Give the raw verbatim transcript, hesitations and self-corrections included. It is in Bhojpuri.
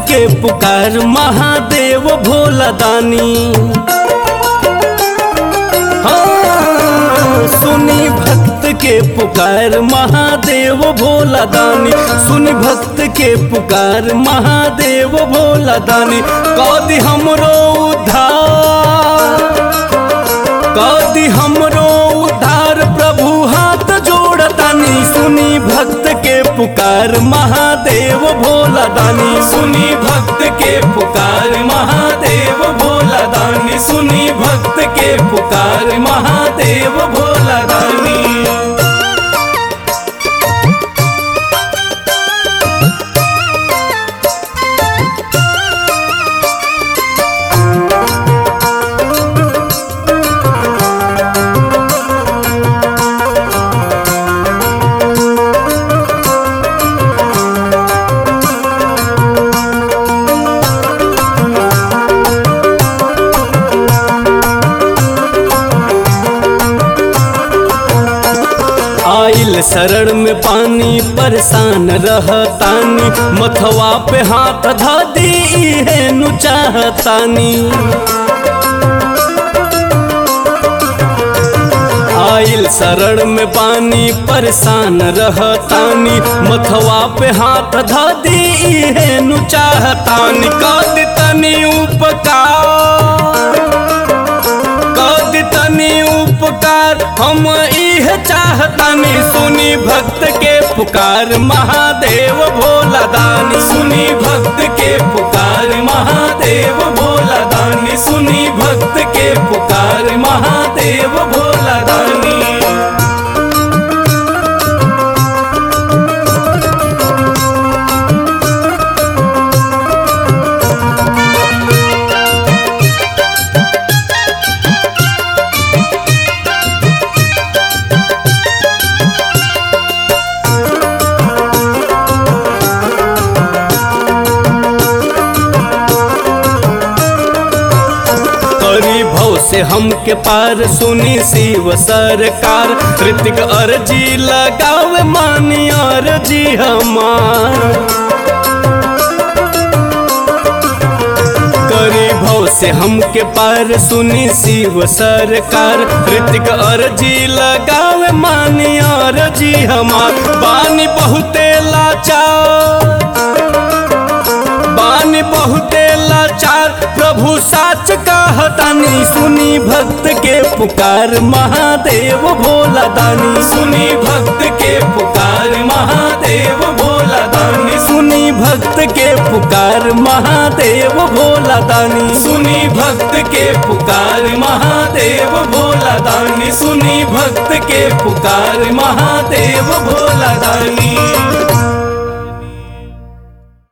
के पुकार महादेव भोला दानी। हाँ, सुनी भक्त के पुकार महादेव भोला दानी। सुनी भक्त के पुकार महादेव भोला दानी। कदी हमरो उद्धार, कदी हमरो उद्धार प्रभु हाथ जोड़तानी। सुनी भक्त के पुकार महादेव भोला दानी। सुनी भक्त के पुकार महादेव भोला दानी। सुनी भक्त के पुकार महादेव भोला दानी। आइल शरण में पानी परेशान रहतानी। मथवा पे हाथ धा दी है नु चाहतानी। आइल शरण में पानी परेशान रहतानी। मथवा पे हाथ धा दी है नु चाहतानी। कद तनी उपकार, कद तनी उपकार हम इह चाहतानी। सुनी भक्त के पुकार महादेव भोला दानी। सुनी भक्त के पुकार महादेव भोला दानी। सुनी भक्त के पुकार महादेव भोला दानी। से हमके पार सुनी शिव सरकार। ऋतिक अर्जी लगावे मानी अर्जी हमार। करी भव से हमके पार सुनी शिव सरकार। ऋतिक अर्जी लगावे मानी अर्जी हमार। बानी बहुते लाचार, बानी बहुते लाचार प्रभु साच कहतानी। सुनी भक्त के पुकार महादेव भोला दानी। सुनी भक्त के पुकार महादेव भोला दानी। सुनी भक्त के पुकार महादेव भोला दानी। सुनी भक्त के पुकार महादेव भोला दानी। सुनी भक्त के पुकार महादेव भोला दानी।